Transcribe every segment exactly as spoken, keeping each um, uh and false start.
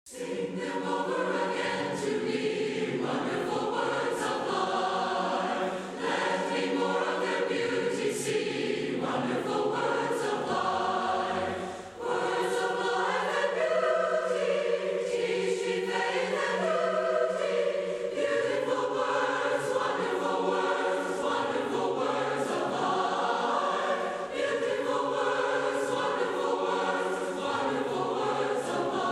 Sing them over again to me, wonderful words of life. Let me more of their beauty see, wonderful words of life. Words of life and beauty, teach me faith and duty. Beautiful words, wonderful words, wonderful words of life. Beautiful words, wonderful words, wonderful words of life.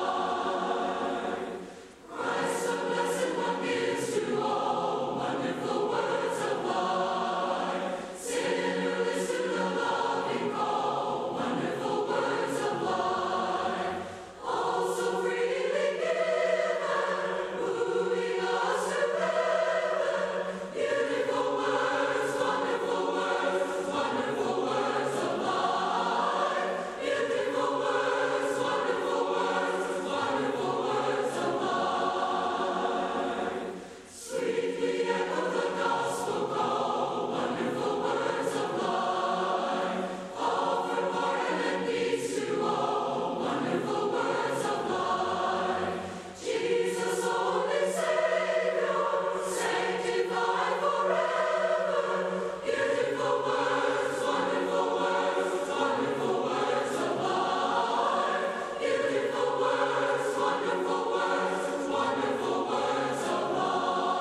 Christ, the blessed one, gives to all wonderful words of life. Sinner, listen to the loving call, wonderful words of life. All so freely given, moving us to heaven. Beautiful words, wonderful words, wonderful words of life. Beautiful words, wonderful words, wonderful words of life. Sweetly echo the gospel call, wonderful words of life. Offer pardon and peace to all, wonderful words of life. Jesus, only Savior, sanctified forever. Beautiful words, wonderful words, wonderful words of life. Beautiful words, wonderful words, wonderful words of life.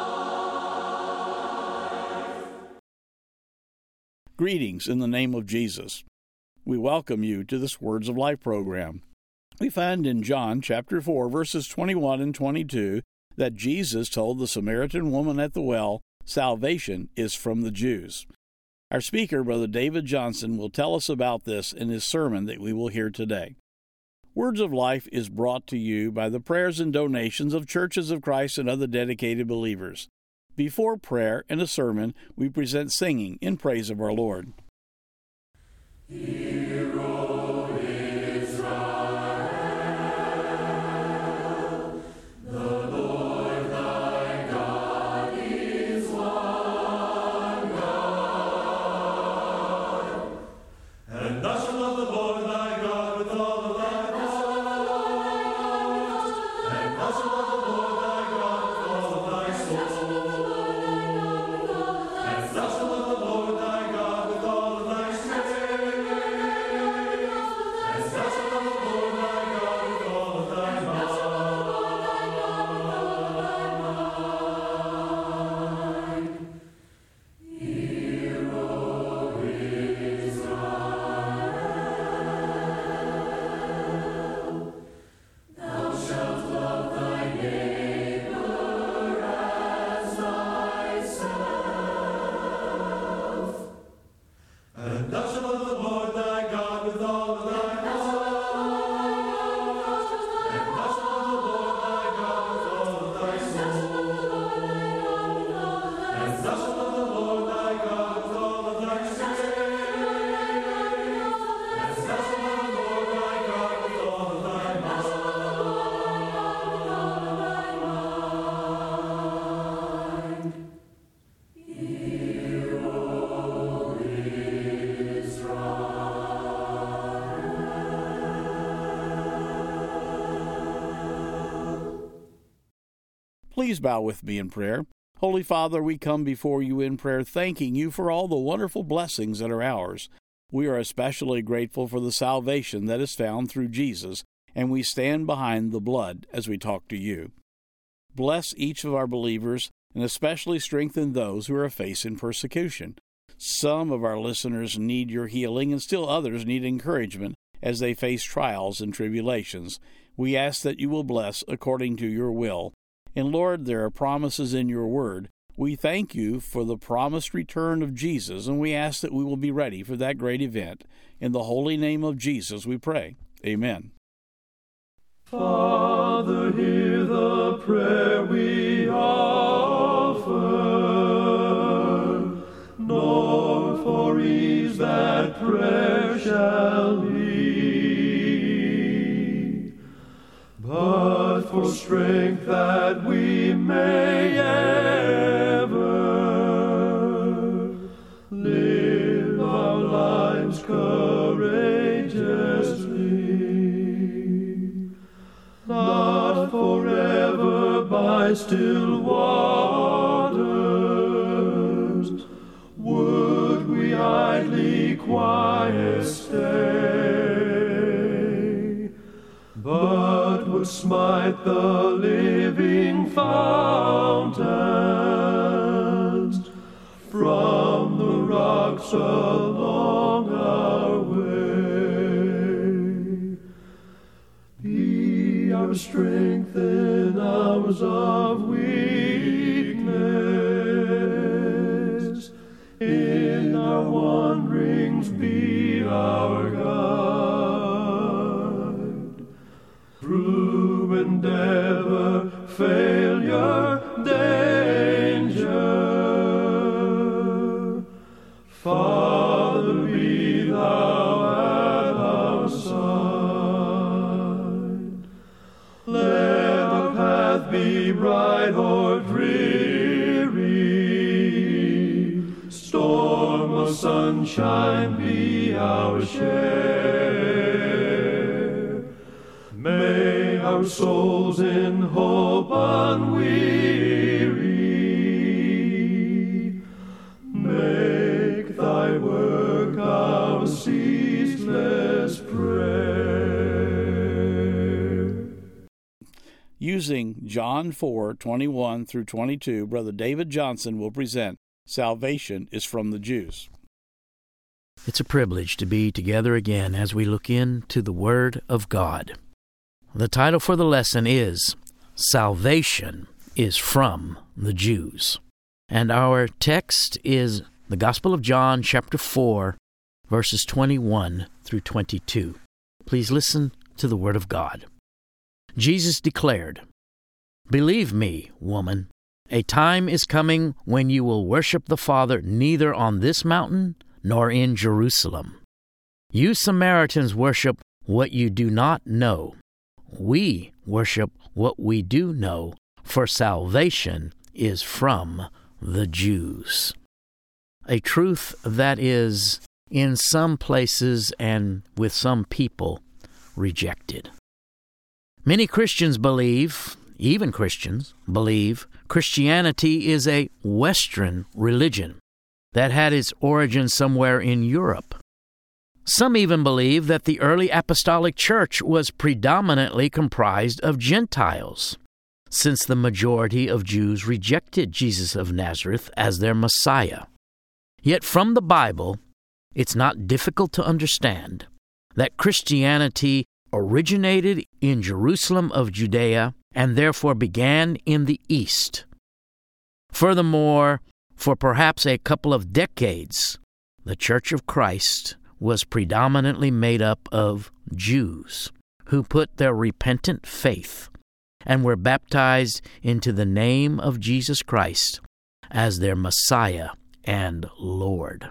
Greetings in the name of Jesus. We welcome you to this Words of Life program. We find in John chapter four, verses twenty-one and twenty-two, that Jesus told the Samaritan woman at the well, salvation is from the Jews. Our speaker, Brother David Johnson, will tell us about this in his sermon that we will hear today. Words of Life is brought to you by the prayers and donations of Churches of Christ and other dedicated believers. Before prayer and a sermon, we present singing in praise of our Lord. Hear, O Israel, the Lord thy God is one God. And thou shalt love the Lord thy God with all of thy heart. And thou shalt love the Lord thy God with all of thy soul. And thou shalt love the Lord thy God with all of thy strength. And thou shalt love the Lord thy God with all of thy mind. Hear, O Israel, thou shalt love thy neighbor as thyself. And thou shalt love the Lord thy God with all of thy heart. And thou shalt love the Lord thy God with all of thy soul. And thou shalt love the Lord thy God with all of thy strength. And thou shalt love the Lord thy God with all of thy mind. Hear, O Israel. Please bow with me in prayer. Holy Father, we come before you in prayer, thanking you for all the wonderful blessings that are ours. We are especially grateful for the salvation that is found through Jesus, and we stand behind the blood as we talk to you. Bless each of our believers, and especially strengthen those who are facing persecution. Some of our listeners need your healing, and still others need encouragement as they face trials and tribulations. We ask that you will bless according to your will. And Lord, there are promises in your word. We thank you for the promised return of Jesus, and we ask that we will be ready for that great event. In the holy name of Jesus we pray. Amen. Father, hear the prayer we offer, nor for ease that prayer shall be, but for strength that we may ever live our lives courageously. Not still waters, would we idly quiet stay, but would smite the living fountains from the rocks along our way. Be our strength in hours of weakness, in our wanderings be our guide. Through endeavor, failure, danger, Father, be thou at our side. Let the path be bright or dreary, storm or sunshine be our share. May our souls in hope unweary make thy work our ceaseless prayer. Using John four twenty-one through twenty-two, Brother David Johnson will present Salvation is from the Jews. It's a privilege to be together again as we look into the Word of God. The title for the lesson is Salvation is from the Jews. And our text is the Gospel of John, chapter four, verses twenty-one through twenty-two. Please listen to the Word of God. Jesus declared, "Believe me, woman, a time is coming when you will worship the Father neither on this mountain nor in Jerusalem. You Samaritans worship what you do not know. We worship what we do know, for salvation is from the Jews." A truth that is, in some places and with some people, rejected. Many Christians believe, even Christians believe, Christianity is a Western religion that had its origin somewhere in Europe. Some even believe that the early apostolic church was predominantly comprised of Gentiles, since the majority of Jews rejected Jesus of Nazareth as their Messiah. Yet from the Bible, it's not difficult to understand that Christianity originated in Jerusalem of Judea and therefore began in the East. Furthermore, for perhaps a couple of decades, the Church of Christ was predominantly made up of Jews who put their repentant faith and were baptized into the name of Jesus Christ as their Messiah and Lord.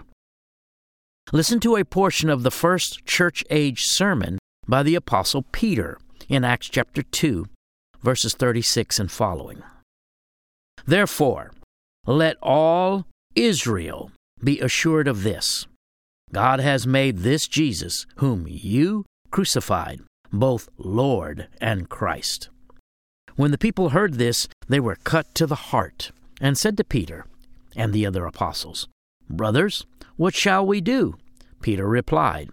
Listen to a portion of the first church-age sermon by the Apostle Peter in Acts chapter two, verses thirty-six and following. "Therefore, let all Israel be assured of this. God has made this Jesus, whom you crucified, both Lord and Christ." When the people heard this, they were cut to the heart, and said to Peter and the other apostles, "Brothers, what shall we do?" Peter replied,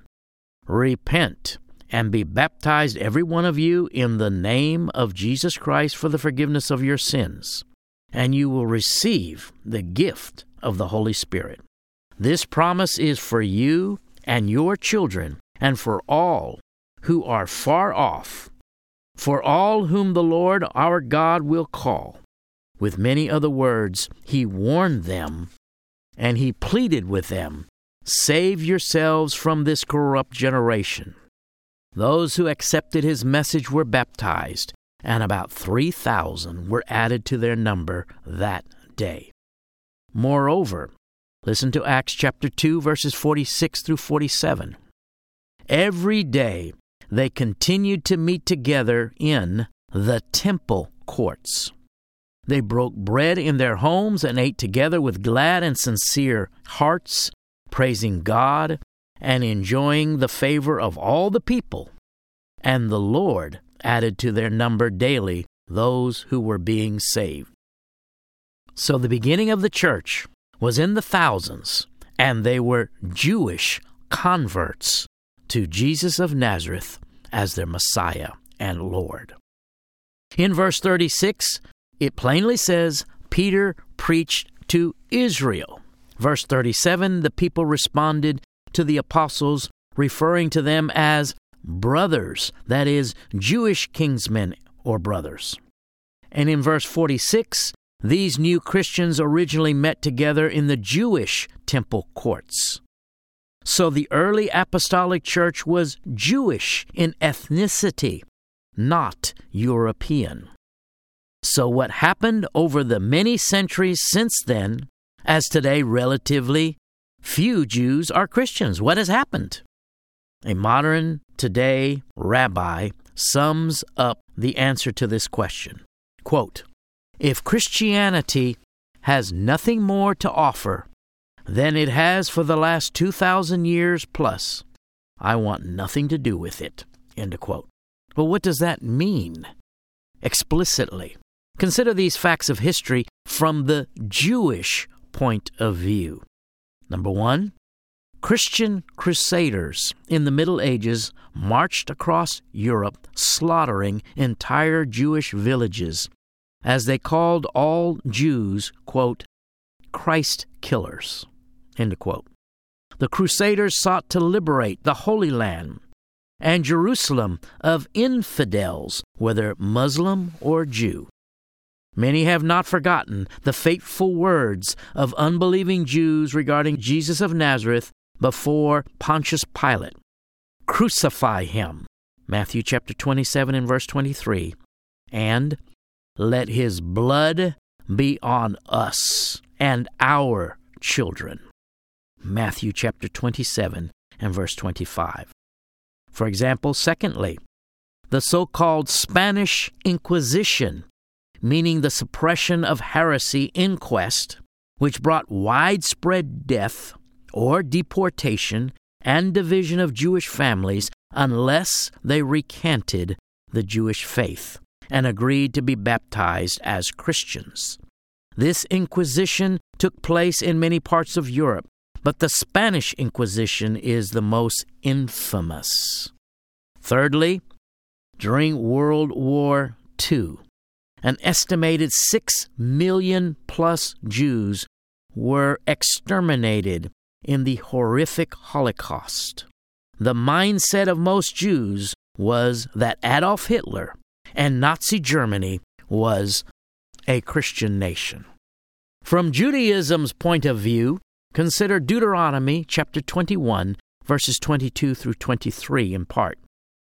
"Repent and be baptized every one of you in the name of Jesus Christ for the forgiveness of your sins, and you will receive the gift of the Holy Spirit. This promise is for you and your children, and for all who are far off, for all whom the Lord our God will call." With many other words, he warned them, and he pleaded with them, "Save yourselves from this corrupt generation." Those who accepted his message were baptized, and about three thousand were added to their number that day. Moreover, listen to Acts chapter two, verses forty-six through forty-seven. Every day they continued to meet together in the temple courts. They broke bread in their homes and ate together with glad and sincere hearts, praising God and enjoying the favor of all the people. And the Lord added to their number daily those who were being saved. So the beginning of the church was in the thousands, and they were Jewish converts to Jesus of Nazareth as their Messiah and Lord. In verse thirty-six, it plainly says Peter preached to Israel. Verse thirty-seven, the people responded to the apostles, referring to them as brothers, that is, Jewish kinsmen or brothers. And in verse forty-six, these new Christians originally met together in the Jewish temple courts. So the early apostolic church was Jewish in ethnicity, not European. So what happened over the many centuries since then, as today relatively few Jews are Christians? What has happened? A modern today rabbi sums up the answer to this question. Quote, "If Christianity has nothing more to offer than it has for the last two thousand years plus, I want nothing to do with it." End of quote. Well, what does that mean? Explicitly, consider these facts of history from the Jewish point of view. Number one, Christian crusaders in the Middle Ages marched across Europe, slaughtering entire Jewish villages, as they called all Jews, quote, Christ killers, end of quote. The crusaders sought to liberate the Holy Land and Jerusalem of infidels, whether Muslim or Jew. Many have not forgotten the fateful words of unbelieving Jews regarding Jesus of Nazareth before Pontius Pilate. Crucify him, Matthew chapter twenty-seven and verse twenty-three, and let his blood be on us and our children, Matthew chapter twenty-seven and verse twenty-five. For example, secondly, the so-called Spanish Inquisition, meaning the suppression of heresy inquest, which brought widespread death or deportation and division of Jewish families unless they recanted the Jewish faith and agreed to be baptized as Christians. This Inquisition took place in many parts of Europe, but the Spanish Inquisition is the most infamous. Thirdly, during World War Two, an estimated six million plus Jews were exterminated in the horrific Holocaust. The mindset of most Jews was that Adolf Hitler and Nazi Germany was a Christian nation. From Judaism's point of view, consider Deuteronomy chapter twenty-one, verses twenty-two through twenty-three in part.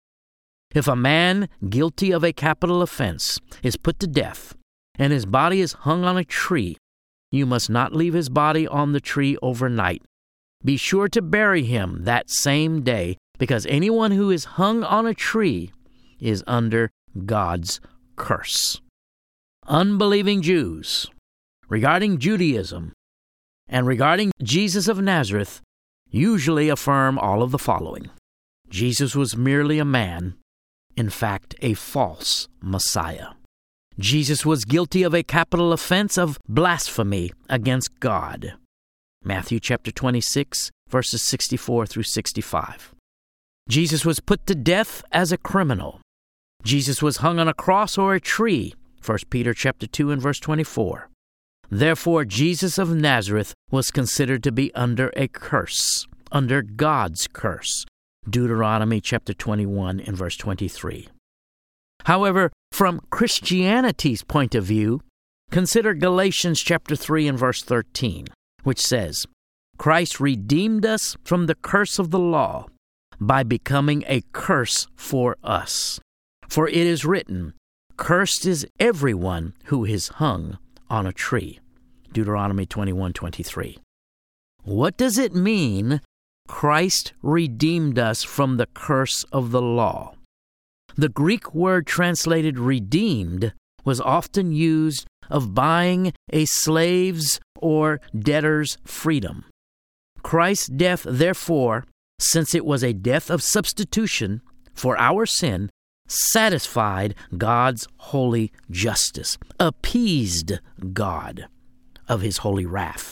If a man guilty of a capital offense is put to death, and his body is hung on a tree, you must not leave his body on the tree overnight. Be sure to bury him that same day, because anyone who is hung on a tree is under God's curse. Unbelieving Jews, regarding Judaism and regarding Jesus of Nazareth, usually affirm all of the following. Jesus was merely a man, in fact, a false Messiah. Jesus was guilty of a capital offense of blasphemy against God. Matthew chapter twenty-six, verses sixty-four through sixty-five. Jesus was put to death as a criminal. Jesus was hung on a cross or a tree. First Peter chapter two and verse twenty-four. Therefore, Jesus of Nazareth was considered to be under a curse, under God's curse. Deuteronomy chapter twenty-one and verse twenty-three. However, from Christianity's point of view, consider Galatians chapter three and verse thirteen, which says, Christ redeemed us from the curse of the law by becoming a curse for us. For it is written, Cursed is everyone who is hung on a tree. Deuteronomy twenty-one twenty-three. What does it mean, Christ redeemed us from the curse of the law? The Greek word translated redeemed was often used of buying a slave's or debtor's freedom. Christ's death, therefore, since it was a death of substitution for our sin, satisfied God's holy justice, appeased God of his holy wrath.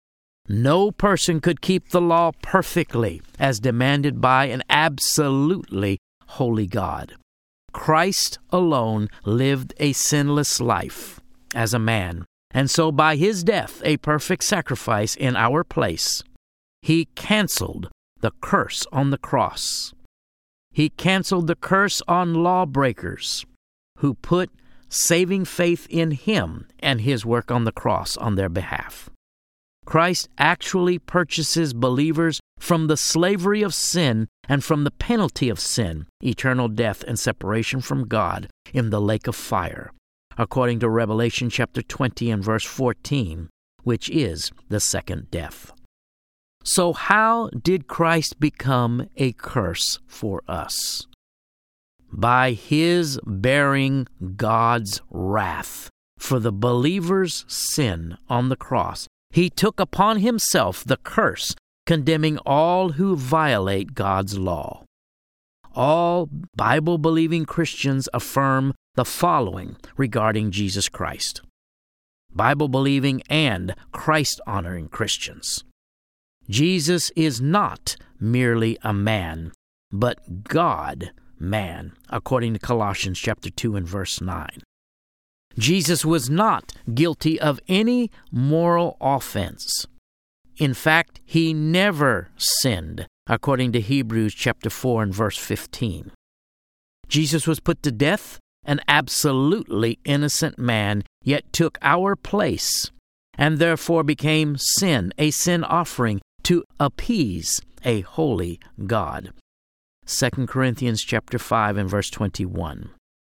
No person could keep the law perfectly as demanded by an absolutely holy God. Christ alone lived a sinless life as a man, and so by his death, a perfect sacrifice in our place, he canceled the curse on the cross. He canceled the curse on lawbreakers who put saving faith in him and his work on the cross on their behalf. Christ actually purchases believers from the slavery of sin and from the penalty of sin, eternal death and separation from God in the lake of fire, according to Revelation chapter twenty and verse fourteen, which is the second death. So how did Christ become a curse for us? By his bearing God's wrath for the believer's sin on the cross, he took upon himself the curse, condemning all who violate God's law. All Bible-believing Christians affirm the following regarding Jesus Christ. Bible-believing and Christ-honoring Christians. Jesus is not merely a man, but God-man, according to Colossians chapter two and verse nine. Jesus was not guilty of any moral offense. In fact, he never sinned, according to Hebrews chapter four and verse fifteen. Jesus was put to death, an absolutely innocent man, yet took our place, and therefore became sin, a sin offering to appease a holy God. Second Corinthians chapter five and verse twenty-one.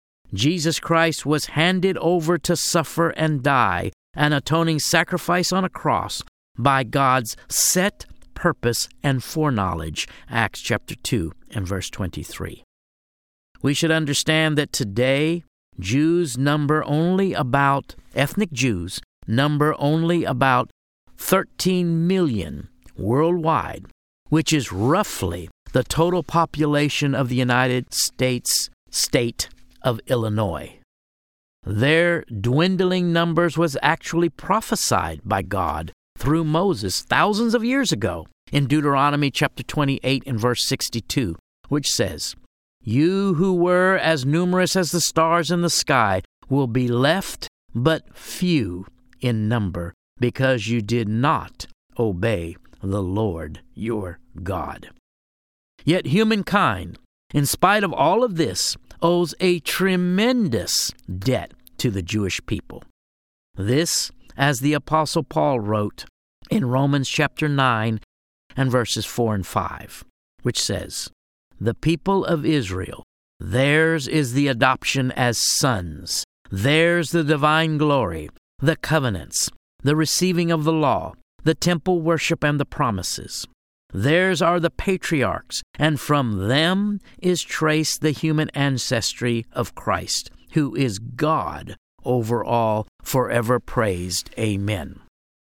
Jesus Christ was handed over to suffer and die, an atoning sacrifice on a cross, by God's set purpose and foreknowledge. Acts chapter two and verse twenty-three. We should understand that today Jews number only about, ethnic Jews number only about thirteen million worldwide, which is roughly the total population of the United States state of Illinois. Their dwindling numbers was actually prophesied by God through Moses thousands of years ago in Deuteronomy chapter twenty-eight and verse sixty-two, which says, "You who were as numerous as the stars in the sky will be left but few in number, because you did not obey the Lord your God." Yet humankind, in spite of all of this, owes a tremendous debt to the Jewish people. This, as the Apostle Paul wrote in Romans chapter nine and verses four and five, which says, "The people of Israel, theirs is the adoption as sons, theirs the divine glory, the covenants, the receiving of the law, the temple worship and the promises. Theirs are the patriarchs, and from them is traced the human ancestry of Christ, who is God over all, forever praised. Amen."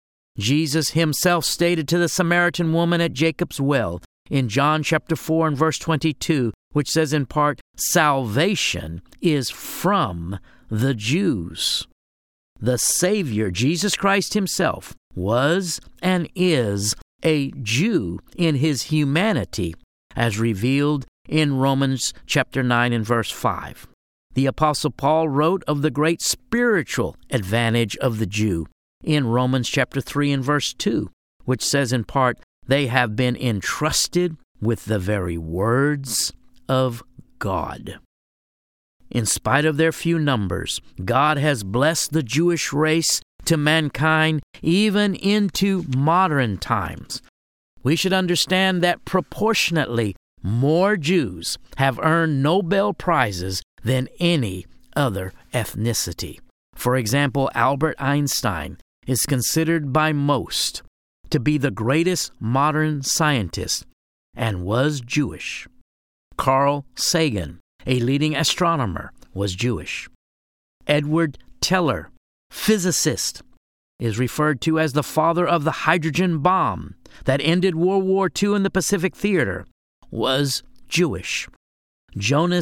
Jesus himself stated to the Samaritan woman at Jacob's well in John chapter four and verse twenty-two, which says in part, "Salvation is from the Jews." The Savior, Jesus Christ himself, was and is a Jew in his humanity, as revealed in Romans chapter nine and verse five. The Apostle Paul wrote of the great spiritual advantage of the Jew in Romans chapter three and verse two, which says in part, "They have been entrusted with the very words of God." In spite of their few numbers, God has blessed the Jewish race to mankind even into modern times. We should understand that proportionately more Jews have earned Nobel Prizes than any other ethnicity. For example, Albert Einstein is considered by most to be the greatest modern scientist and was Jewish. Carl Sagan, a leading astronomer, was Jewish. Edward Teller, physicist, is referred to as the father of the hydrogen bomb that ended World War Two in the Pacific Theater, was Jewish. Jonas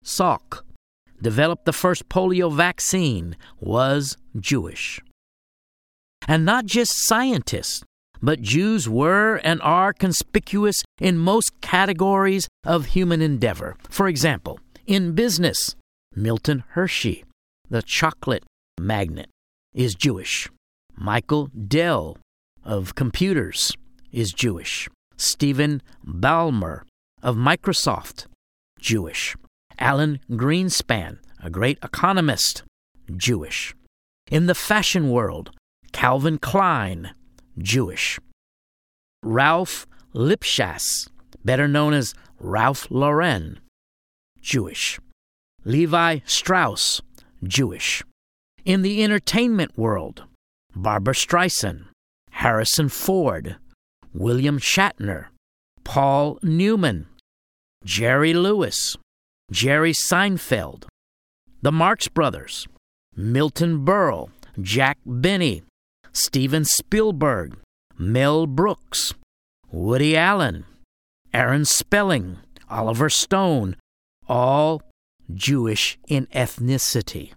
Salk, developed the first polio vaccine, was Jewish. And not just scientists, but Jews were and are conspicuous in most categories of human endeavor. For example, in business, Milton Hershey, the chocolate magnate, is Jewish. Michael Dell of computers is Jewish. Stephen Ballmer of Microsoft, Jewish. Alan Greenspan, a great economist, Jewish. In the fashion world, Calvin Klein, Jewish. Ralph Lipschitz, better known as Ralph Lauren, Jewish. Levi Strauss, Jewish. In the entertainment world, Barbra Streisand, Harrison Ford, William Shatner, Paul Newman, Jerry Lewis, Jerry Seinfeld, the Marx Brothers, Milton Berle, Jack Benny, Steven Spielberg, Mel Brooks, Woody Allen, Aaron Spelling, Oliver Stone, all Jewish in ethnicity.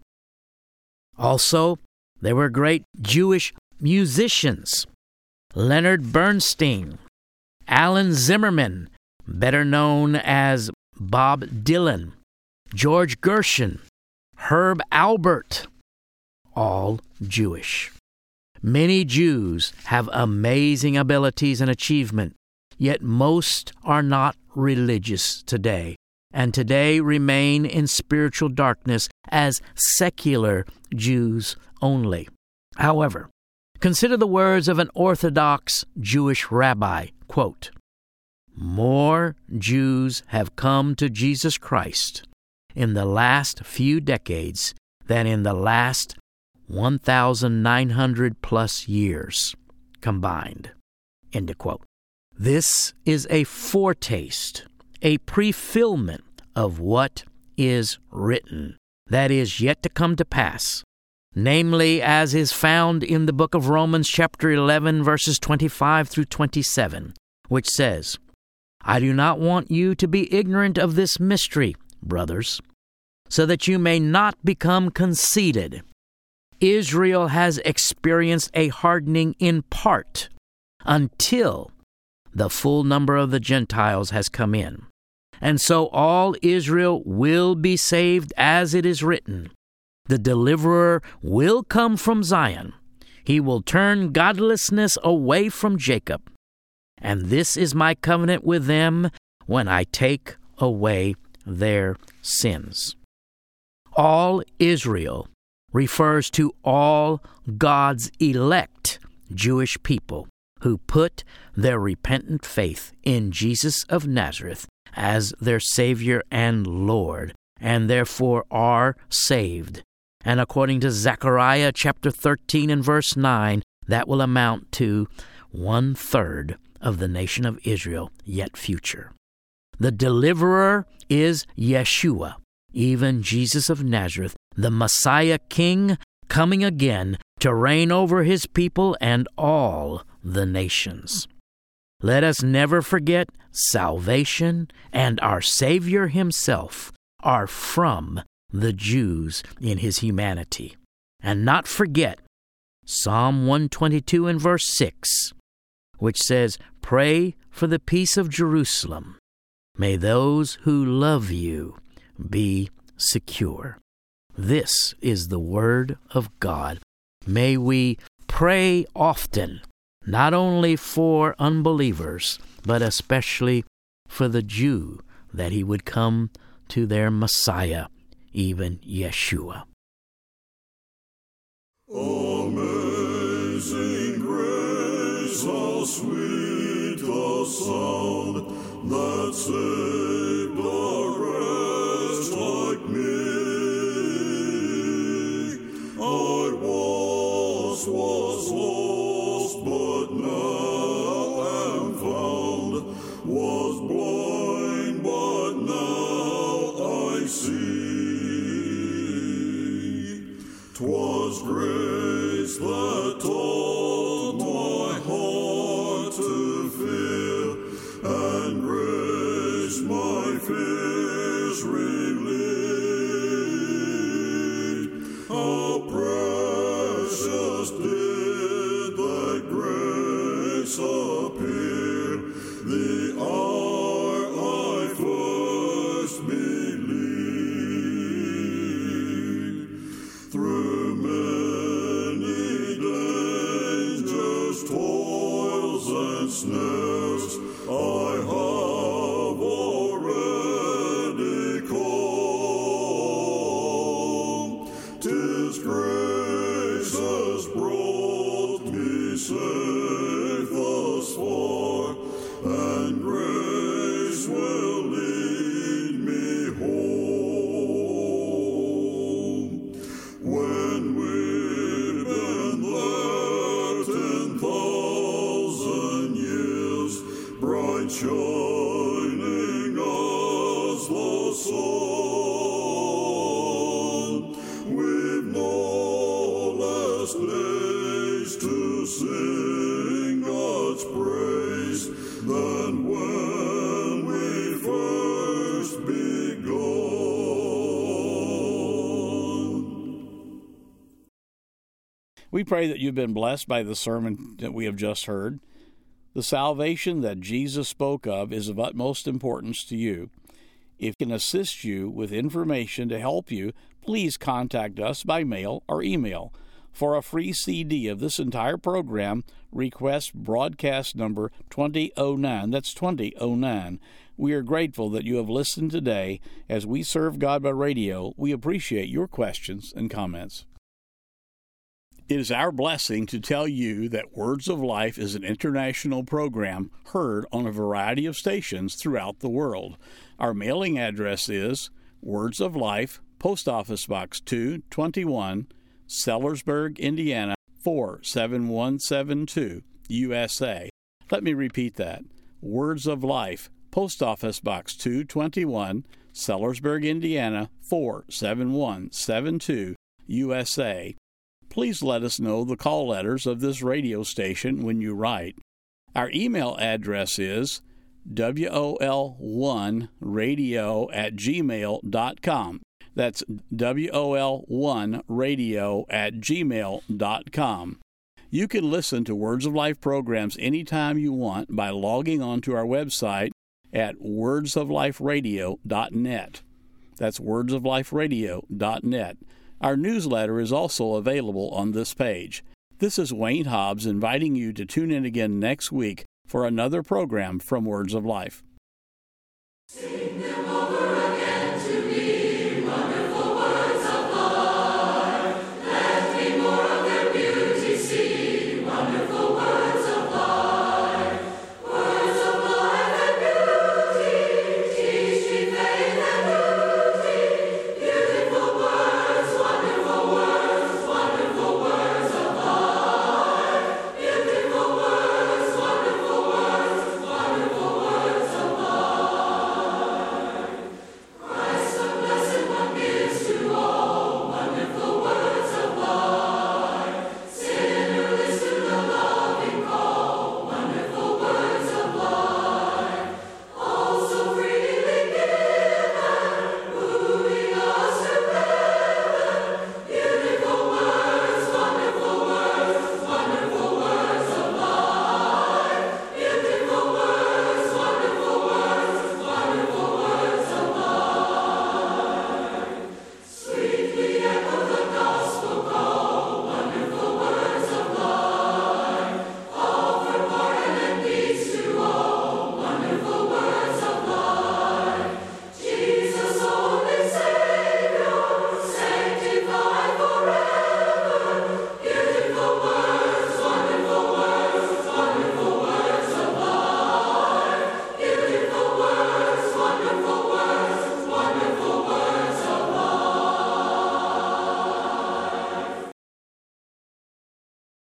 Also, there were great Jewish musicians. Leonard Bernstein, Alan Zimmerman, better known as Bob Dylan, George Gershwin, Herb Alpert, all Jewish. Many Jews have amazing abilities and achievement, yet most are not religious today, and today remain in spiritual darkness as secular Jews only. However, consider the words of an Orthodox Jewish rabbi, quote, "More Jews have come to Jesus Christ in the last few decades than in the last one thousand nine hundred plus years combined." End of quote. This is a foretaste, a prefillment of what is written, that is yet to come to pass, namely as is found in the book of Romans chapter eleven, verses twenty-five through twenty-seven, which says, "I do not want you to be ignorant of this mystery, brothers, so that you may not become conceited. Israel has experienced a hardening in part until the full number of the Gentiles has come in. And so all Israel will be saved, as it is written, the deliverer will come from Zion. He will turn godlessness away from Jacob. And this is my covenant with them when I take away their sins." All Israel refers to all God's elect Jewish people who put their repentant faith in Jesus of Nazareth as their Savior and Lord, and therefore are saved. And according to Zechariah chapter thirteen and verse nine, that will amount to one-third of the nation of Israel yet future. The deliverer is Yeshua, even Jesus of Nazareth, the Messiah King, coming again to reign over his people and all the nations. Let us never forget salvation and our Savior himself are from the Jews in his humanity. And not forget Psalm one twenty-two and verse six, which says, "Pray for the peace of Jerusalem. May those who love you be secure." This is the Word of God. May we pray often, not only for unbelievers, but especially for the Jew, that he would come to their Messiah, even Yeshua. Amazing grace, how sweet the sound that saved a wretch like me. I was, was lost, but now am found, was blind, but now I see. 'Twas grace that taught my heart to fear, and grace my fears relieved. His grace has brought me safe thus far, and grace will lead me home. When we've been there ten thousand years, bright shining as the sun, we've no less days to sing God's praise than when we first begun. We pray that you've been blessed by the sermon that we have just heard. The salvation that Jesus spoke of is of utmost importance to you. If we can assist you with information to help you, please contact us by mail or email. For a free C D of this entire program, request broadcast number twenty oh nine. That's twenty oh nine. We are grateful that you have listened today. As we serve God by radio, we appreciate your questions and comments. It is our blessing to tell you that Words of Life is an international program heard on a variety of stations throughout the world. Our mailing address is Words of Life, Post Office Box two twenty-one, Sellersburg, Indiana four seven one seven two, U S A. Let me repeat that. Words of Life, Post Office Box two twenty-one, Sellersburg, Indiana four seven one seven two, U S A. Please let us know the call letters of this radio station when you write. Our email address is W O L one radio at gmail dot com. That's W O L one radio at gmail dot com. You can listen to Words of Life programs anytime you want by logging on to our website at words of life radio dot net. That's words of life radio dot net. Our newsletter is also available on this page. This is Wayne Hobbs inviting you to tune in again next week for another program from Words of Life. Sing them